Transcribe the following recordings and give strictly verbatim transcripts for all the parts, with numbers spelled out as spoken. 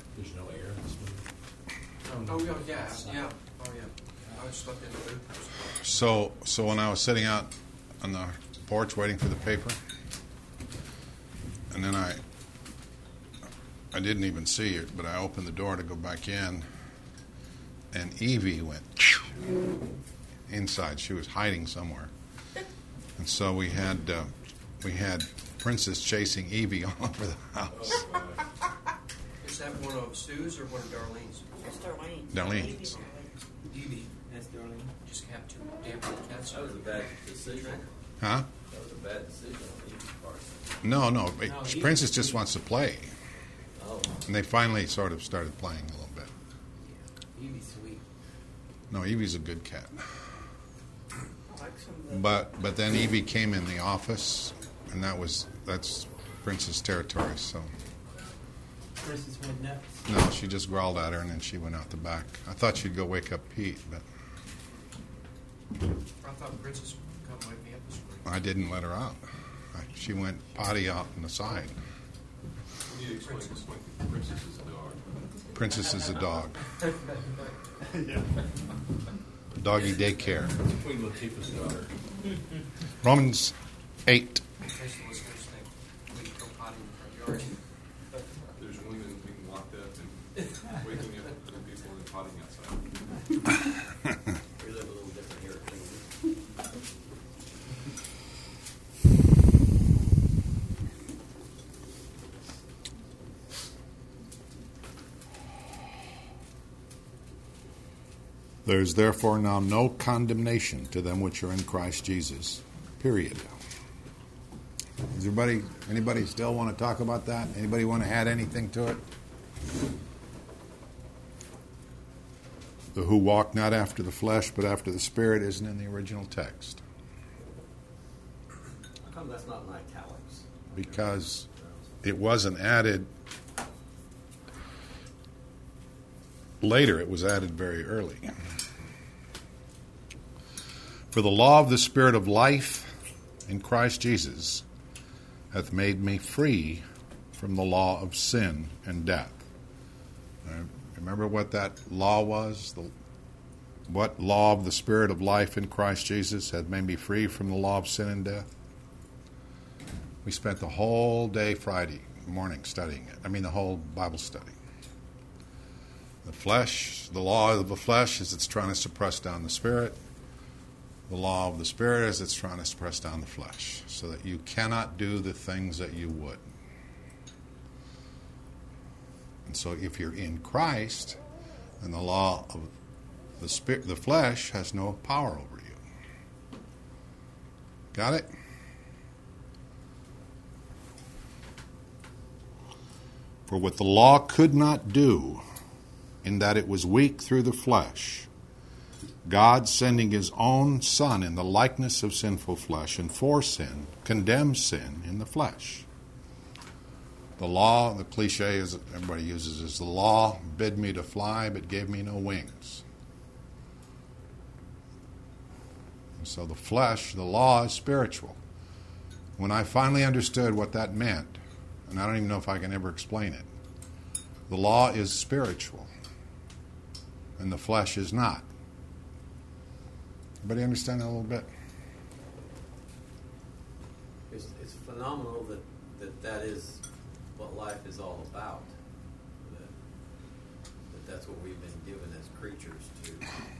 There's no air in this movie. Oh, yeah, yeah, yeah. Oh, yeah. I was stuck in the loop. So, so when I was sitting out on the porch waiting for the paper, and then I, I didn't even see it, but I opened the door to go back in, and Evie went inside. She was hiding somewhere, and so we had uh, we had Princess chasing Evie all over the house. Is that one of Sue's or one of Darlene's? That's Darlene. Darlene's. Evie. That's Darlene. Just have two damn little cats. That was a bad decision. Huh? That was a bad decision on Eve's part. No, no. it- No, Evie- Princess just wants to play, Oh. and they finally sort of started playing a little bit. Evie's sweet. No, Evie's a good cat. I like some of the. But but then Evie came in the office, and that was that's Princess territory. So Princess went nuts. no, she just growled at her, and then she went out the back. I thought she'd go wake up Pete, but I thought Princess would come wake me up this morning. I didn't let her out. I, she went potty out on the side. You need to explain this one. Princess is a dog. Princess is a dog. Doggy daycare. Queen Latifah's daughter. Romans eight. In case the listeners think we go potty in the front yard. There's women being locked up and waking up other people and potting outside. We live a little different here at Cleveland. There is therefore now no condemnation to them which are in Christ Jesus. Period. Does everybody, anybody still want to talk about that? Anybody want to add anything to it? The who walk not after the flesh, but after the Spirit isn't in the original text. How come that's not in italics? Because it wasn't added later. It was added very early. For the law of the Spirit of life in Christ Jesus hath made me free from the law of sin and death. Now, remember what that law was? The, what law of the Spirit of life in Christ Jesus hath made me free from the law of sin and death? We spent the whole day Friday morning studying it. I mean, the whole Bible study. The flesh, the law of the flesh is it's trying to suppress down the Spirit. The law of the Spirit is it's trying to suppress down the flesh so that you cannot do the things that you would. And so if you're in Christ, then the law of the spirit, the flesh has no power over you. Got it? For what the law could not do, in that it was weak through the flesh, God, sending his own Son in the likeness of sinful flesh, and for sin, condemned sin in the flesh. The law, the cliche is everybody uses is the law bid me to fly but gave me no wings. And so the flesh, the law is spiritual. When I finally understood what that meant, and I don't even know if I can ever explain it, the law is spiritual and the flesh is not. Everybody understand that a little bit? It's, it's phenomenal that, that that is what life is all about. That, that that's what we've been given as creatures to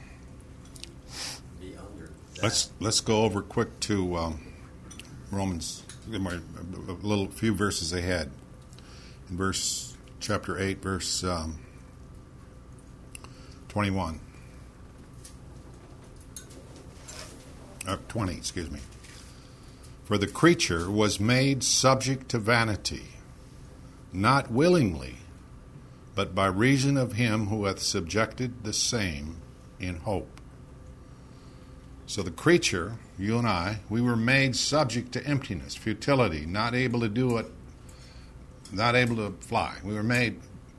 be under. That. Let's let's go over quick to um, Romans, a little few verses ahead. In verse chapter eight, verse um, twenty-one. Uh, twenty, excuse me. For the creature was made subject to vanity, not willingly, but by reason of him who hath subjected the same in hope. So the creature, you and I, we were made subject to emptiness, futility, not able to do it, not able to fly. We were made,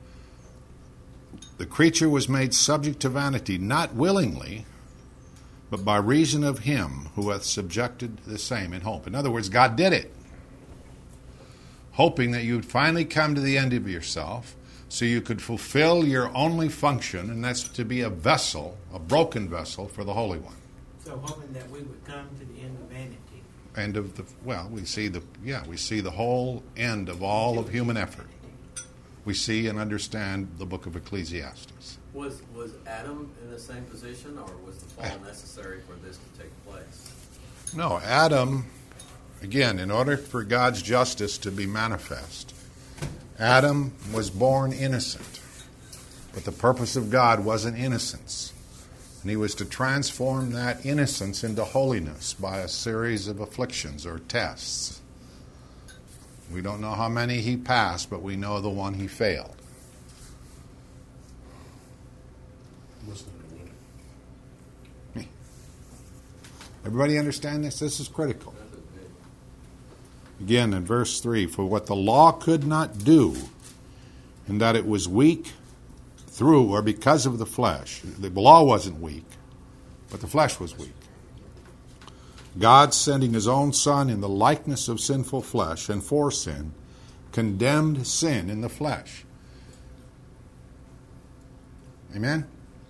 the creature was made subject to vanity, not willingly, but by reason of him who hath subjected the same in hope. In other words, God did it, hoping that you'd finally come to the end of yourself so you could fulfill your only function, and that's to be a vessel, a broken vessel for the Holy One. So hoping that we would come to the end of vanity. End of the, well, we see the, yeah, we see the whole end of all of human effort. We see and understand the book of Ecclesiastes. Was was Adam in the same position, or was the fall necessary for this to take place? No, Adam, again, in order for God's justice to be manifest, Adam was born innocent. But the purpose of God wasn't innocence. And he was to transform that innocence into holiness by a series of afflictions or tests. We don't know how many he passed, but we know the one he failed. Everybody understand this? This is critical. Again, in verse three, for what the law could not do, in that it was weak through or because of the flesh. The law wasn't weak, but the flesh was weak. God, sending his own Son in the likeness of sinful flesh and for sin, condemned sin in the flesh. Amen?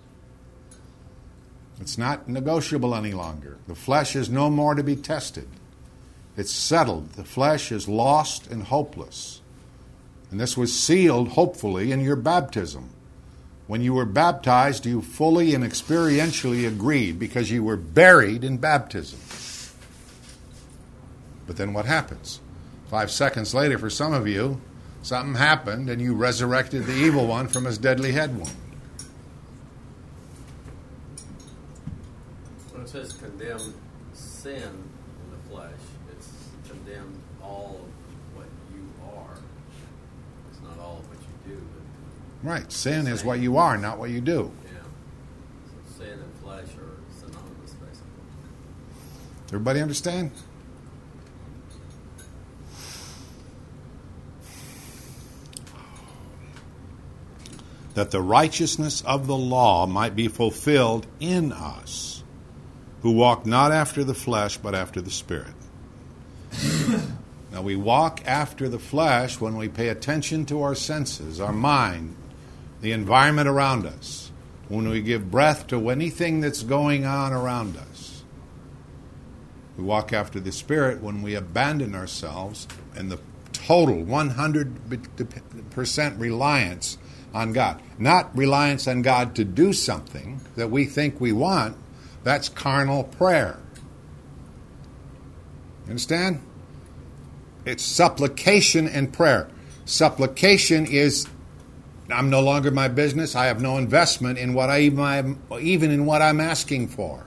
It's not negotiable any longer. The flesh is no more to be tested. It's settled. The flesh is lost and hopeless. And this was sealed, hopefully, in your baptism. When you were baptized, you fully and experientially agreed because you were buried in baptism. But then what happens? Five seconds later, for some of you, something happened and you resurrected the evil one from his deadly head wound. When it says condemned sin in the flesh, it's condemned all of what you are. It's not all of what you do. But Right. Sin is what you are, not what you do. yeah. So sin and flesh are synonymous, basically. Everybody understand? That the righteousness of the law might be fulfilled in us, who walk not after the flesh, but after the Spirit. Now, we walk after the flesh when we pay attention to our senses, our mind, the environment around us, when we give breath to anything that's going on around us. We walk after the Spirit when we abandon ourselves in the total one hundred percent reliance on God. Not reliance on God to do something that we think we want. That's carnal prayer. You understand? It's supplication and prayer. Supplication is, I'm no longer my business. I have no investment in what I even, even in what I'm asking for.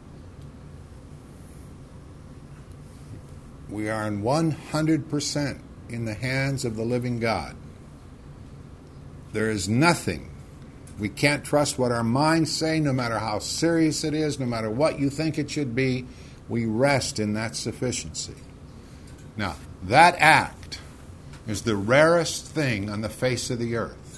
We are in one hundred percent in the hands of the living God. There is nothing. We can't trust what our minds say, no matter how serious it is, no matter what you think it should be. We rest in that sufficiency. Now, that act is the rarest thing on the face of the earth.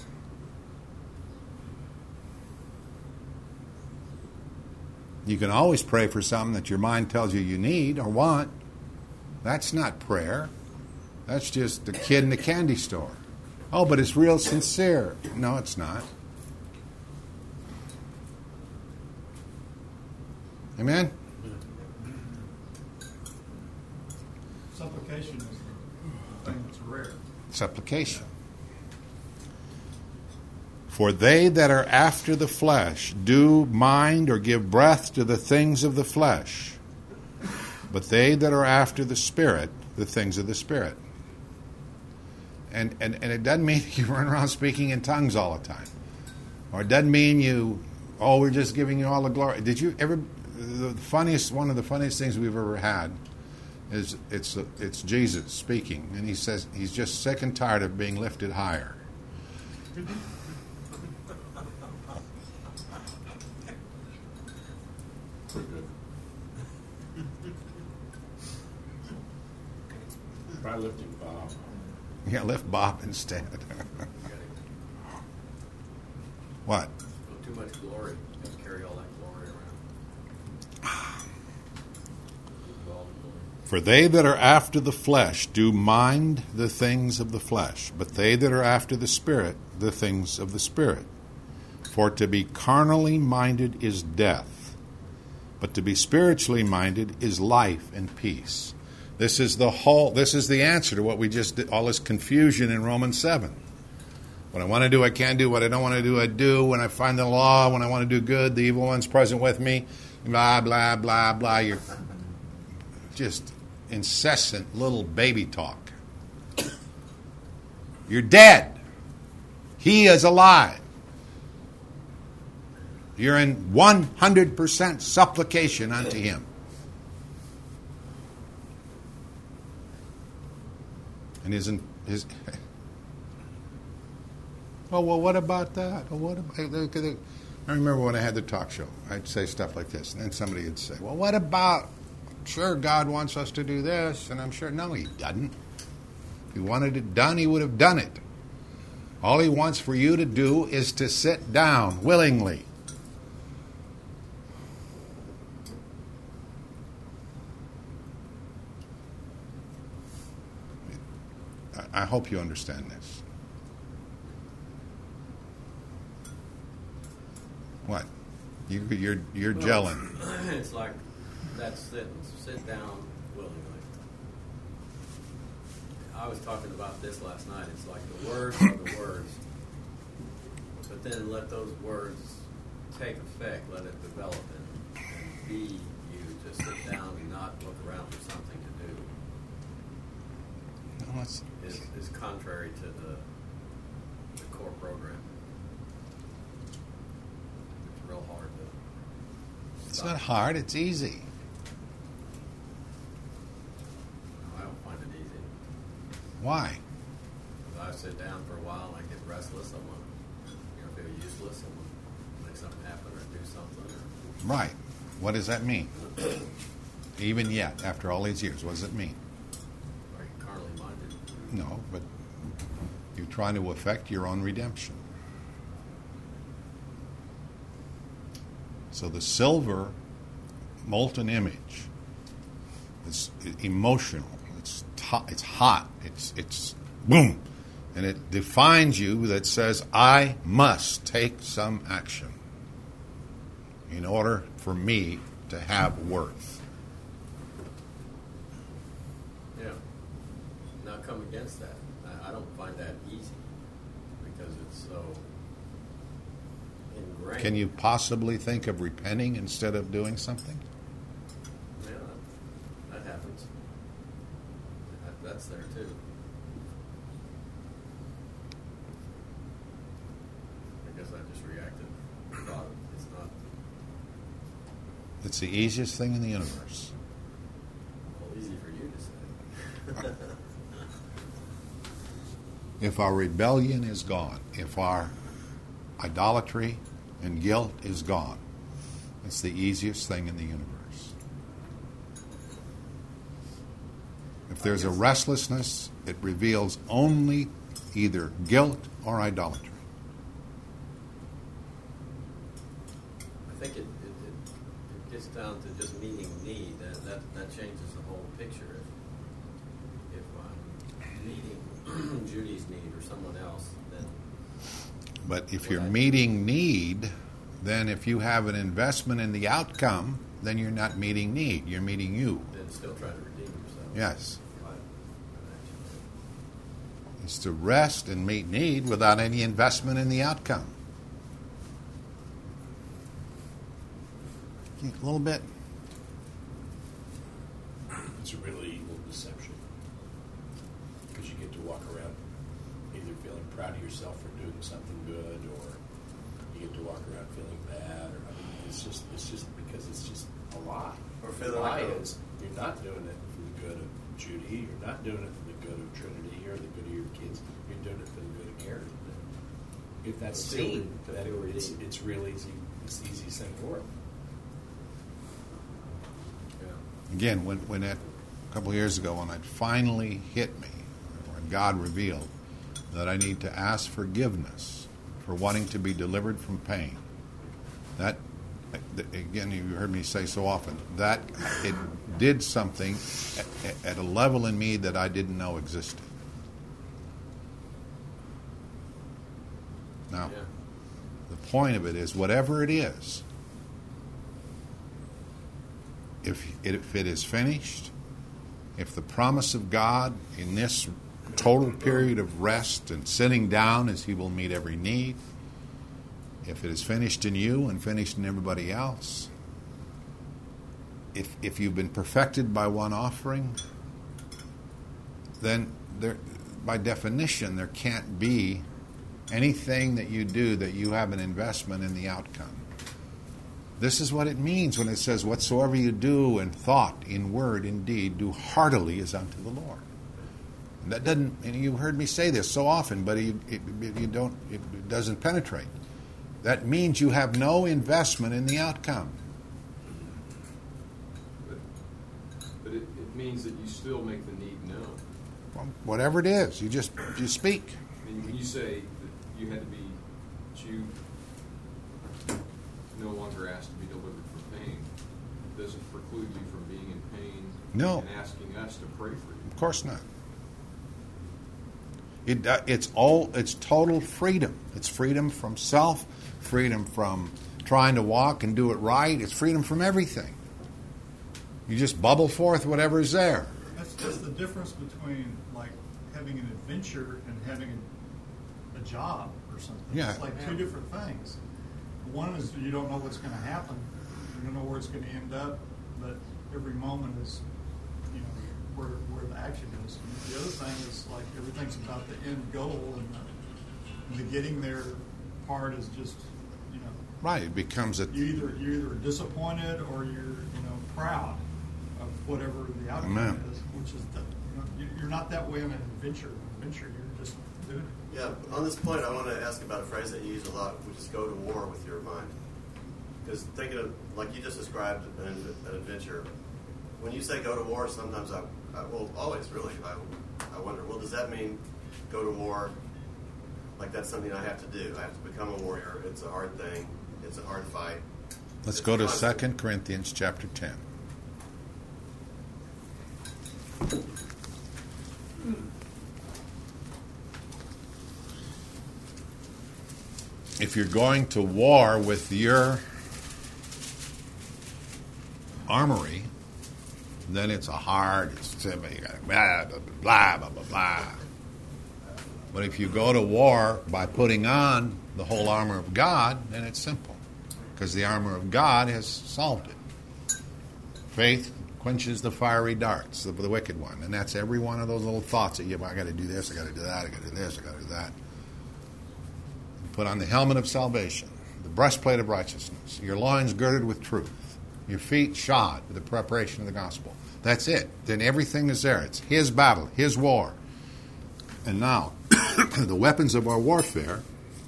You can always pray for something that your mind tells you you need or want. That's not prayer. That's just a kid in the candy store. Oh, but it's real sincere. No, it's not. Amen? Supplication is the thing that's rare. Supplication. For they that are after the flesh do mind or give breath to the things of the flesh, but they that are after the Spirit, the things of the Spirit. And, and, and it doesn't mean you run around speaking in tongues all the time. Or it doesn't mean you, oh, we're just giving you all the glory. Did you ever, the funniest, one of the funniest things we've ever had is it's it's Jesus speaking. And he says he's just sick and tired of being lifted higher. Pretty good. Try lifting Bob. Yeah, lift Bob instead. What? Well, too much glory. You don't carry all that glory around. All the glory. For they that are after the flesh do mind the things of the flesh, but they that are after the Spirit, the things of the Spirit. For to be carnally minded is death, but to be spiritually minded is life and peace. This is the whole. This is the answer to what we just did, all this confusion in Romans seven. What I want to do, I can't do. What I don't want to do, I do. When I find the law, when I want to do good, the evil one's present with me. Blah, blah, blah, blah. You're just incessant little baby talk. You're dead. He is alive. You're in one hundred percent supplication unto him. And isn't his... Oh, well, what about that? Well, what about... I remember when I had the talk show, I'd say stuff like this, and then somebody would say, well, what about... Sure, God wants us to do this, and I'm sure... No, he doesn't. If he wanted it done, he would have done it. All he wants for you to do is to sit down willingly. I hope you understand this. What? You, you're you're Well, gelling. It's like that sentence, sit down willingly. I was talking about this last night. It's like the words are the words, but then let those words take effect, let it develop and, and be you. Just sit down and not look around for something to do. No, it's, Is, is contrary to the, the core program. It's real hard to it's stop. not hard. It's easy. I don't find it easy. Why? If I sit down for a while and I get restless, I want to you know, feel useless. I want to make something happen or do something. Or, Right. What does that mean? Even yet, after all these years, what does it mean? are you carnally minded? No, but you're trying to effect your own redemption. So the silver molten image is emotional. It's to- it's hot. It's it's boom, and it defines you. That says I must take some action in order for me to have worth. Yeah. Not come against that. I, I don't find that easy because it's so ingrained. Can you possibly think of repenting instead of doing something? Yeah, that, that happens. That, that's there too. I guess I just reacted. Thought it's not It's the easiest thing in the universe. well, easy for you to say. If our rebellion is gone, if our idolatry and guilt is gone, it's the easiest thing in the universe. If there's a restlessness, it reveals only either guilt or idolatry. I think it, it, it, it gets down to just meeting need. That, that, that changes the whole picture. If, if I'm meeting Judy's need or someone else, then But if What you're I- meeting need, then if you have an investment in the outcome, then you're not meeting need. You're meeting you. then still try to redeem yourself. Yes. Right. It's to rest and meet need without any investment in the outcome. A little bit. It's a really evil deception. Because you get to walk around either feeling proud of yourself for doing something good, or you get to walk around feeling bad, or I mean, it's just it's just because it's just a lie. Or The feeling lie like a- is you're not doing it for the good of Judy, you're not doing it for the good of Trinity or the good of your kids. You're doing it for the good of Gary. If that's To feel- seen, to then feel it's redeemed. it's real easy. It's the easiest thing for it. Yeah. Again, when, when that, a couple of years ago, when it finally hit me, when God revealed that I need to ask forgiveness for wanting to be delivered from pain, that again, you heard me say so often, that it did something at, at a level in me that I didn't know existed. Now, Yeah. the point of it is, whatever it is, if, if it is finished, if the promise of God in this total period of rest and sitting down as He will meet every need, if it is finished in you and finished in everybody else, if if you've been perfected by one offering, then there, by definition, there can't be anything that you do that you have an investment in the outcome. This is what it means when it says, whatsoever you do in thought, in word, in deed, do heartily as unto the Lord. And that doesn't, and you heard me say this so often, but it, it, you don't, it doesn't penetrate. That means you have no investment in the outcome. But, but it, it means that you still make the need known. Well, whatever it is, you just you speak. I mean, when you say that you had to be, that you no longer asked to be delivered from pain, it doesn't preclude you from being in pain No. and asking us to pray for you. Of course not. It, uh, it's all it's total freedom. It's freedom from self, freedom from trying to walk and do it right. It's freedom from everything. You just bubble forth whatever's there. That's, that's the difference between like having an adventure and having a, a job or something. Yeah. It's like two different things. One is you don't know what's going to happen. You don't know where it's going to end up, but every moment is, you know, where where the action is. And the other thing is like everything's about the end goal, and the, the getting there part is just, you know, Right. It becomes a you either you're either disappointed or you're you know proud of whatever the outcome Amen. is, which is the, you know, you- you're not that way in an adventure. An adventure, you're just doing it. Yeah, on this point, I want to ask about a phrase that you use a lot, which is go to war with your mind. Because thinking of, like you just described an, an adventure, when you say go to war, sometimes I, I well, always really, I, I wonder, well, does that mean go to war, like that's something I have to do? I have to become a warrior. It's a hard thing. It's a hard fight. Let's It's go to constant. Second Corinthians chapter ten. If you're going to war with your armory, then it's a hard, it's you gotta blah, blah, blah, blah, blah, blah. But if you go to war by putting on the whole armor of God, then it's simple. Because the armor of God has solved it. Faith quenches the fiery darts of the wicked one. And that's every one of those little thoughts that you have, I got to do this, I got to do that, I got to do this, I got to do that. Put on the helmet of salvation, the breastplate of righteousness, your loins girded with truth, your feet shod with the preparation of the gospel. That's it. Then everything is there. It's His battle, His war. And now, the weapons of our warfare.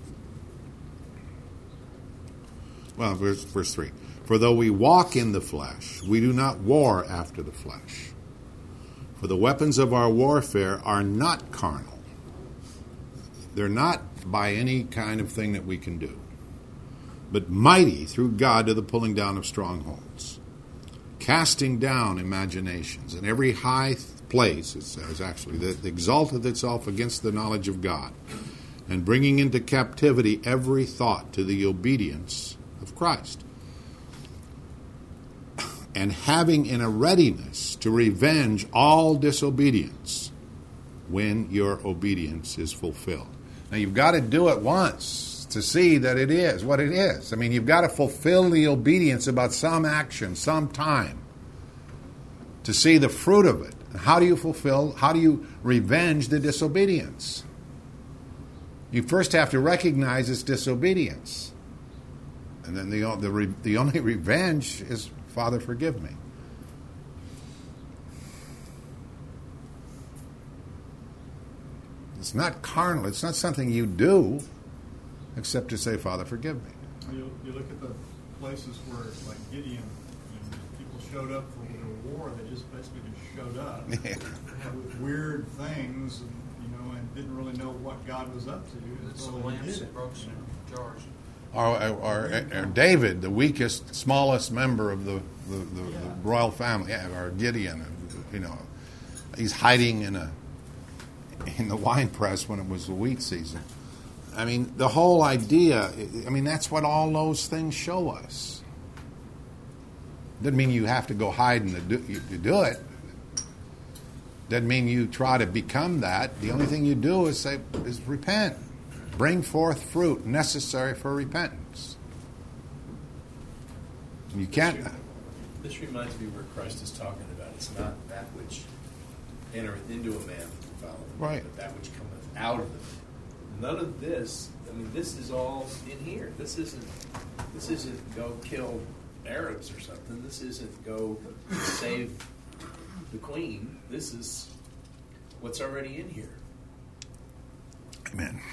Well, verse, verse three. For though we walk in the flesh, we do not war after the flesh. For the weapons of our warfare are not carnal. They're not by any kind of thing that we can do, but mighty through God to the pulling down of strongholds, casting down imaginations and every high place, it says actually, that exalteth itself against the knowledge of God, and bringing into captivity every thought to the obedience of Christ, and having in a readiness to revenge all disobedience when your obedience is fulfilled. Now, you've got to do it once to see that it is what it is. I mean, you've got to fulfill the obedience about some action, some time, to see the fruit of it. How do you fulfill, how do you revenge the disobedience? You first have to recognize it's disobedience. And then the, the, the only revenge is, Father, forgive me. It's not carnal. It's not something you do except to say, Father, forgive me. You, you look at the places where, like Gideon, you know, people showed up for the war. They just basically just showed up Yeah. with weird things, and, you know, and didn't really know what God was up to. Some until they lamps did and it. broke some jars. or, or, or David, the weakest, smallest member of the, the, the, the royal family, yeah, or Gideon, you know, he's hiding in a in the wine press when it was the wheat season. I mean, the whole idea, I mean, that's what all those things show us. Doesn't mean you have to go hide and do, to do it. Doesn't mean you try to become that. The only thing you do is say, is repent. Bring forth fruit necessary for repentance. You can't. This reminds me where Christ is talking about. It's not that which entereth into a man to follow him, Right. but that which cometh out of him. None of this. I mean, this is all in here. This isn't. This isn't go kill Arabs or something. This isn't go save the queen. This is what's already in here. Amen.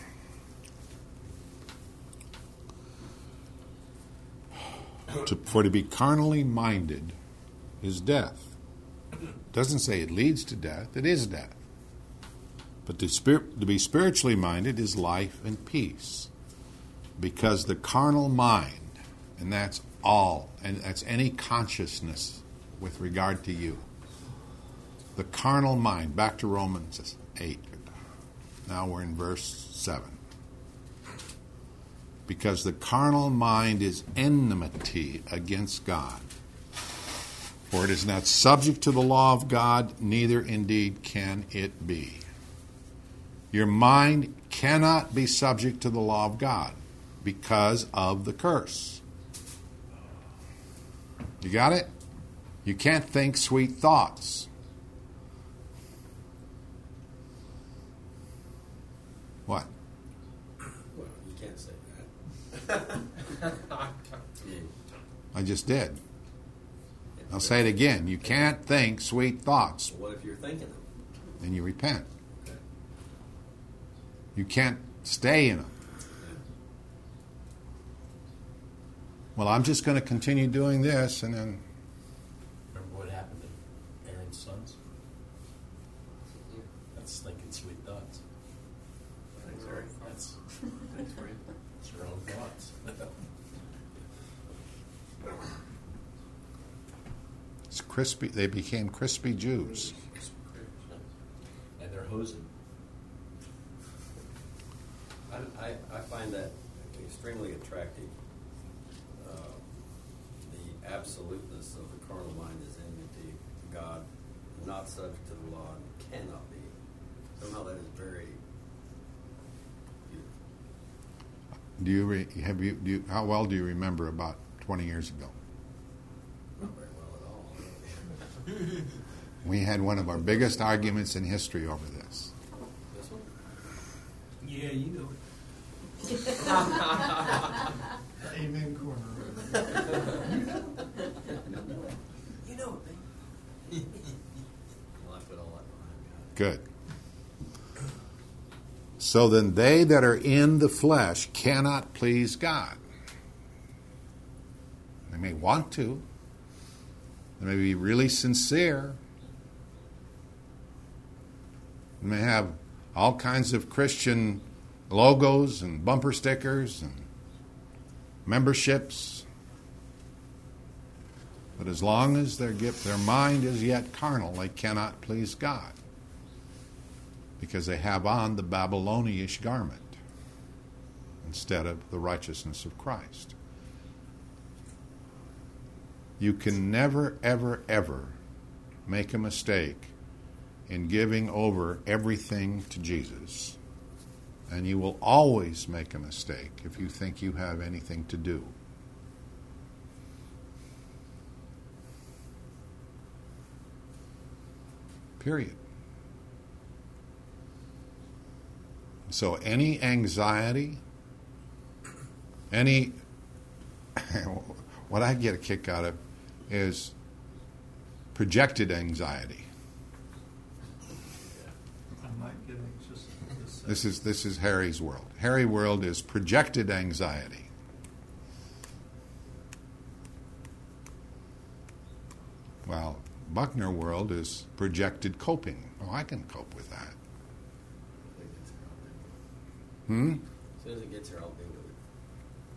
To, for to be carnally minded is death. Doesn't say it leads to death. It is death. But to, spirit, to be spiritually minded is life and peace. Because the carnal mind, and that's all, and that's any consciousness with regard to you. The carnal mind, back to Romans eight. Now we're in verse seven. Because the carnal mind is enmity against God. For it is not subject to the law of God, neither indeed can it be. Your mind cannot be subject to the law of God because of the curse. You got it? You can't think sweet thoughts. What? Well, you can't say that. I mean, I just did. I'll say it again. You can't think sweet thoughts. what if you're thinking them? Then you repent. Okay. You can't stay in them. Well, I'm just going to continue doing this, and then Remember what happened to Aaron's sons? That's thinking sweet thoughts. Thanks, Eric. That's, Thanks, Ray. that's your own thoughts. it's crispy. They became crispy Jews. And they're hosing. I, I, I find that extremely attractive. Uh, the absoluteness of the carnal mind is enmity to God, not subject to the law, and cannot be. Somehow that is very beautiful. Do you re, have you? Do you, how well do you remember about twenty years ago? Not very well at all. We had one of our biggest arguments in history over this. This one? Yeah, you know. Amen corner. You know it, man. Well, I put all that behind God. Good. So then they that are in the flesh cannot please God. They may want to. They may be really sincere. They may have all kinds of Christian logos and bumper stickers and memberships. But as long as their gift, their mind is yet carnal, they cannot please God. Because they have on the Babylonish garment instead of the righteousness of Christ. You can never, ever, ever make a mistake in giving over everything to Jesus. And you will always make a mistake if you think you have anything to do. Period. So any anxiety, any, what I get a kick out of is projected anxiety. I'm not getting just this. This is this is Harry's world. Harry world is projected anxiety. Well, Buckner world is projected coping. Oh, I can cope with that. Hmm? As soon as it gets here, I'll deal with it.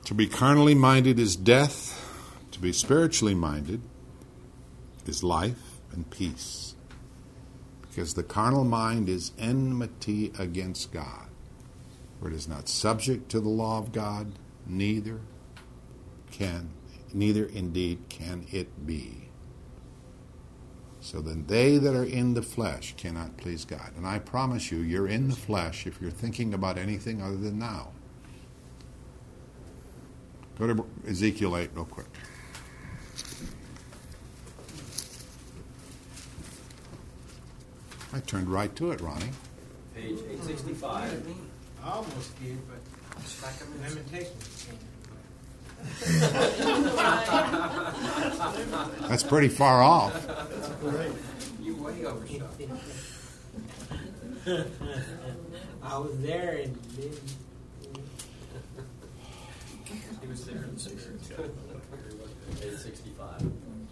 To be carnally minded is death. To be spiritually minded is life and peace. Because the carnal mind is enmity against God. For it is not subject to the law of God, neither can, neither indeed can it be. So then they that are in the flesh cannot please God. And I promise you, you're in the flesh if you're thinking about anything other than now. Go to Ezekiel eight real quick. I turned right to it, Ronnie. Page eight sixty-five. I almost did, but Stack 'em in. limitations came. That's pretty far off. You way overshot. I was there and then He was there in the spirit. eight sixty-five.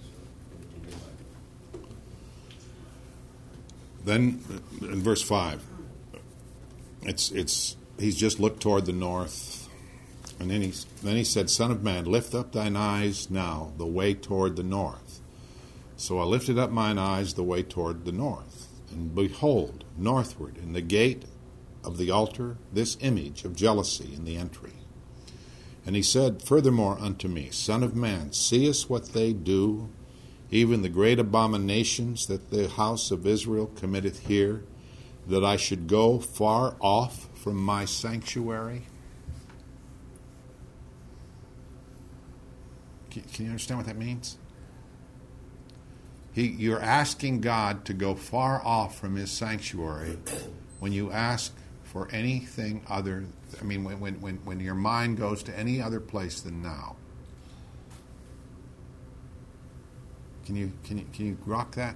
Then in verse five, it's it's he's just looked toward the north, and then he then he said, "Son of man, lift up thine eyes now the way toward the north." So I lifted up mine eyes the way toward the north, and behold, northward in the gate of the altar this image of jealousy in the entry. And he said furthermore unto me, Son of man, seest what they do, even the great abominations that the house of Israel committeth here, that I should go far off from my sanctuary? Can, can you understand what that means? He, you're asking God to go far off from his sanctuary when you ask for anything other, I mean, when, when, when, when your mind goes to any other place than now. Can you can you can you rock that?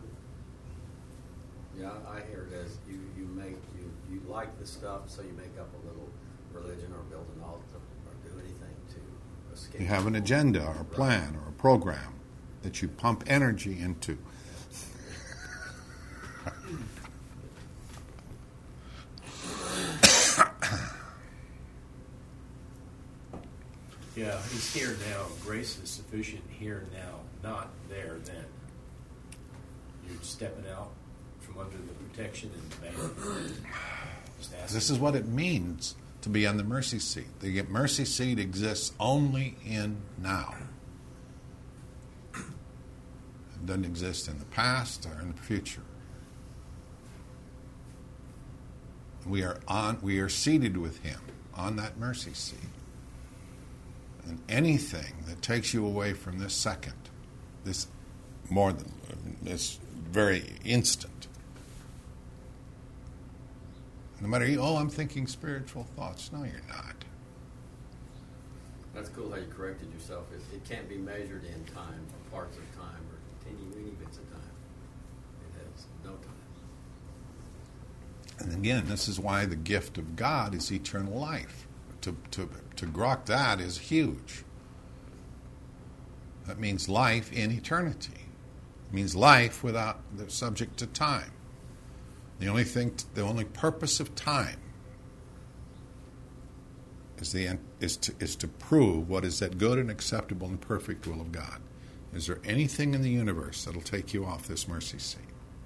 Yeah, I hear it as you, you make you, you like the stuff, so you make up a little religion or build an altar or do anything to escape. You have an agenda or a plan or a program that you pump energy into. Yeah, he's here now. Grace is sufficient here now, not there then. You're stepping out from under the protection and bam. Just asking. This is what it means to be on the mercy seat. The mercy seat exists only in now. It doesn't exist in the past or in the future. We are on. We are seated with him on that mercy seat. And anything that takes you away from this second, this more than this very instant, no matter you, oh, I'm thinking spiritual thoughts. No, you're not. That's cool how you corrected yourself. It, it can't be measured in time, or parts of time, or teeny weeny bits of time. It has no time. And again, this is why the gift of God is eternal life. To to to grok that is huge. That means life in eternity. It means life without the subject to time. The only thing, the only purpose of time is the is to is to prove what is that good and acceptable and perfect will of God. Is there anything in the universe that'll take you off this mercy seat?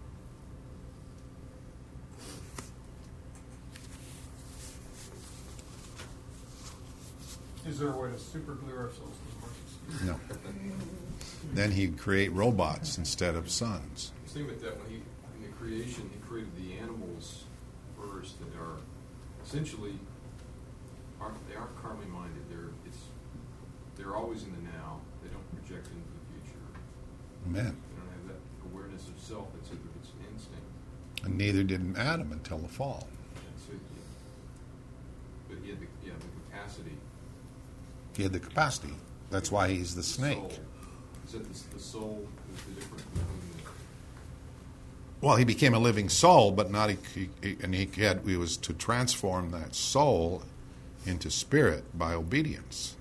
Is there a way to super glue ourselves to the mercy seat? No. Then he'd create robots instead of sons. I was thinking about that when he, in the creation, he created the animals first that are essentially, are they are carnally minded. They're it's they're always in the now. They don't project into the future. Amen. They don't have that awareness of self. It's it's instinct. And neither did Adam until the fall. And so, yeah. But he had the yeah the capacity. He had the capacity. That's why he's the The snake. soul. Is that the, the soul is the difference between the Well, he became a living soul, but not he, he, and he had he was to transform that soul into spirit by obedience.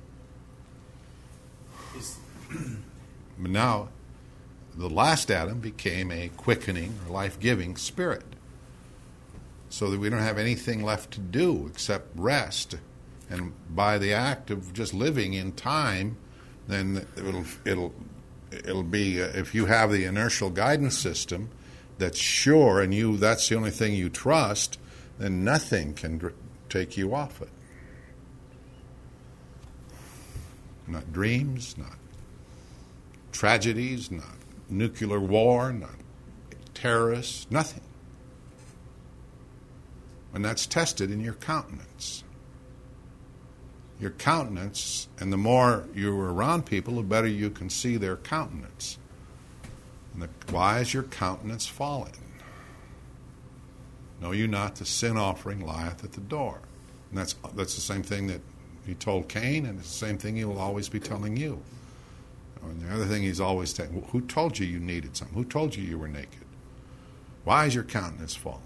Is, But now, the last Adam became a quickening or life-giving spirit, so that we don't have anything left to do except rest And by the act of just living in time, then it'll it'll it'll be uh, if you have the inertial guidance system that's sure, and you that's the only thing you trust, then nothing can dr- take you off it. Not dreams, not tragedies, not nuclear war, not terrorists, nothing. And that's tested in your countenance. Your countenance, and the more you're around people, the better you can see their countenance. And the, why is your countenance fallen? Know you not the sin offering lieth at the door. And that's that's the same thing that he told Cain, and it's the same thing he will always be telling you. And the other thing he's always saying, who told you you needed something? Who told you you were naked? Why is your countenance fallen?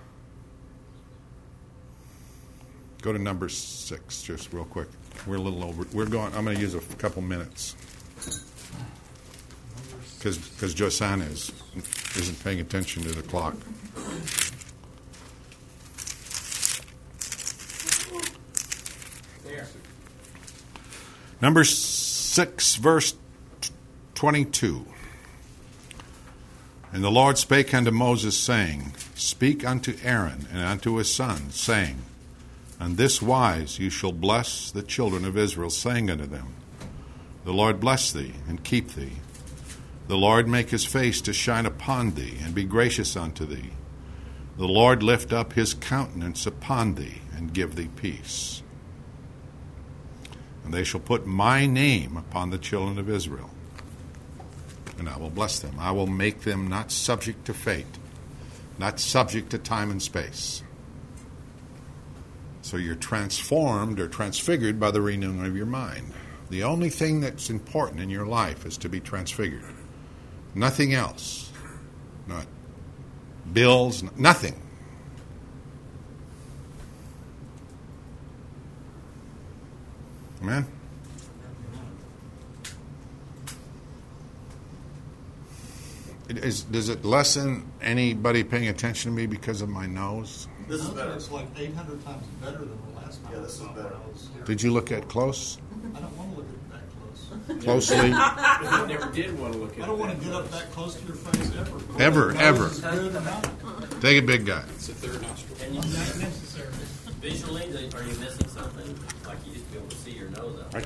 Go to number six, just real quick. We're a little over. We're going. I'm going to use a couple minutes because because Josanna is isn't paying attention to the clock. There. Number six, verse twenty-two. And the Lord spake unto Moses, saying, Speak unto Aaron and unto his sons, saying, On this wise you shall bless the children of Israel, saying unto them, The Lord bless thee, and keep thee. The Lord make his face to shine upon thee, and be gracious unto thee. The Lord lift up his countenance upon thee, and give thee peace. And they shall put my name upon the children of Israel, and I will bless them. I will make them not subject to fate, not subject to time and space. So you're transformed or transfigured by the renewing of your mind. The only thing that's important in your life is to be transfigured. Nothing else. Not bills, nothing. Amen? It is, does it lessen anybody paying attention to me because of my nose? This is better. It's like eight hundred times better than the last time. Yeah, this is I saw better. when I was here. Did you look at close? I don't want to look at that close. Closely? I never did want to look at it. I don't want that to get up close. that close to your face ever. Ever, Nose ever. is good enough. Take a big guy. It's the third nostril. Can you Not necessary. visually, are you missing something? Like you used to be able to see your nose out.